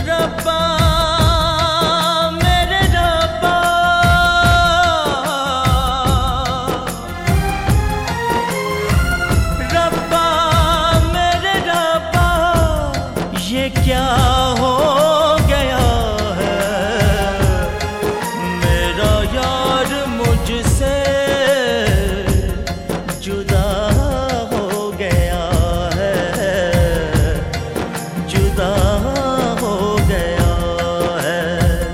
रब्बा मेरे रब्बा, रब्बा मेरे रब्बा, ये क्या हो गया है, मेरा यार मुझसे जुदा हो गया है, जुदा हो गया है।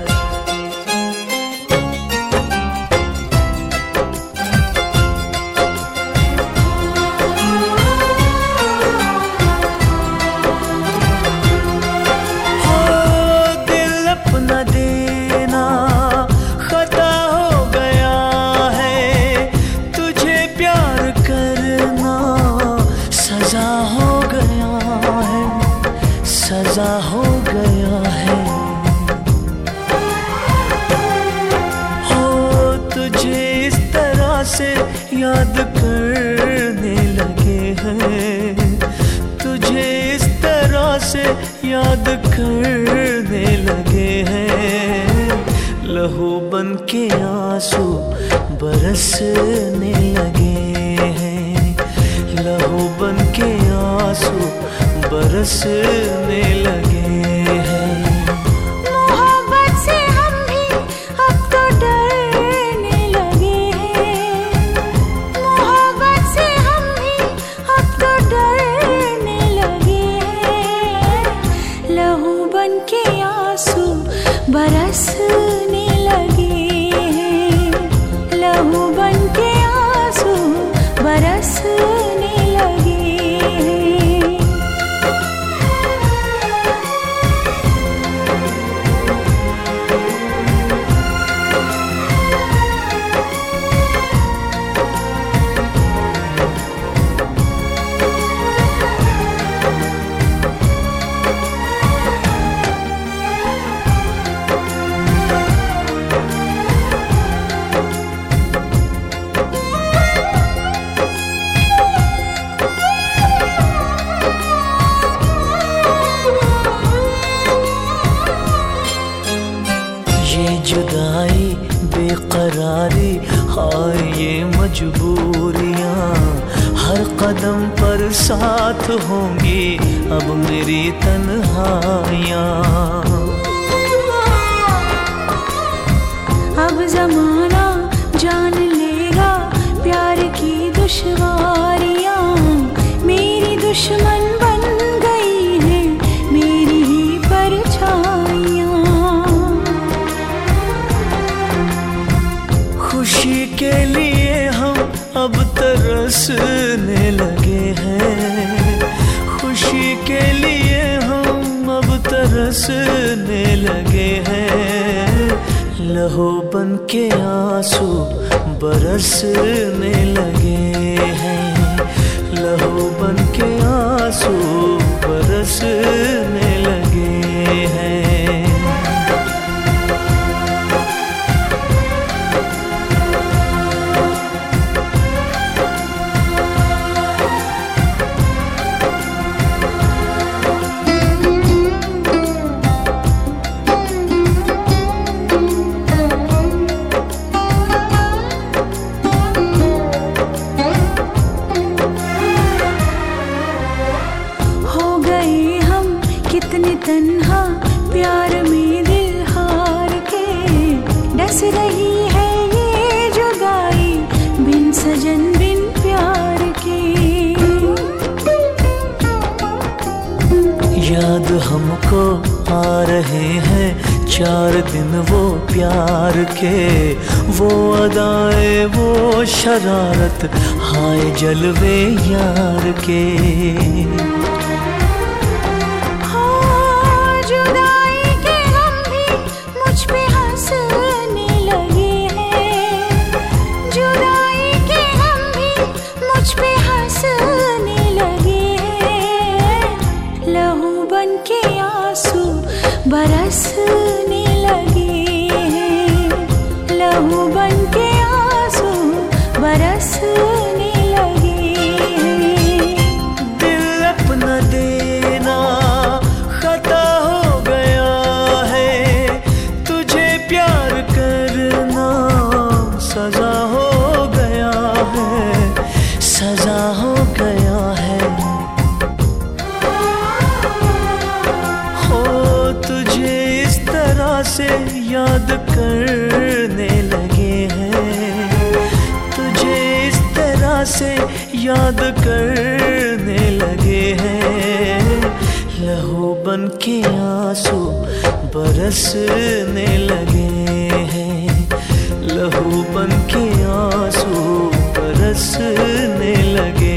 हो दिल अपना देना खता हो गया है, तुझे प्यार करना सजा हो गया है, सजा हो गया है। हो तुझे इस तरह से याद करने लगे हैं, तुझे इस तरह से याद करने लगे हैं, लहू बन के आंसू बरसने लगे हैं, लहू बन के आंसू बरसने लगे हैं। मोहब्बत से हम भी अब तो डरने लगे हैं, मोहब्बत से हम भी अब तो डरने लगे हैं, लहू बन के आंसू बरसने लगे हैं, लहू बन के आंसू बरसने लगे हैं। ये जुदाई बेकरारी, हाय ये मजबूरियाँ, हर कदम पर साथ होंगी अब मेरी तन्हाइयाँ। अब जमाना जान लेगा प्यार की दुश्वारियाँ, मेरी दुश्मन बन गई है मेरी ही परछाइयाँ। खुशी के लिए हम अब तरसने लगे हैं, खुशी के लिए हम अब तरसने लगे हैं, लहू बन के आंसू बरसने लगे हैं, लहू बन के आंसू बरसने लगे हैं। कितने तन्हा प्यार में दिल हार के, डस रही है ये जुदाई बिन सजन बिन प्यार के। याद हमको आ रहे हैं 4 दिन वो प्यार के, वो अदाएं वो शरारत, हाय जलवे यार के। बरसने लगे हैं, लहू बन के आंसू बरसने लगे हैं। दिल अपना देना खता हो गया से याद करने लगे हैं। लहू बन के आंसू बरसने लगे हैं। लहू बन के आंसू बरसने लगे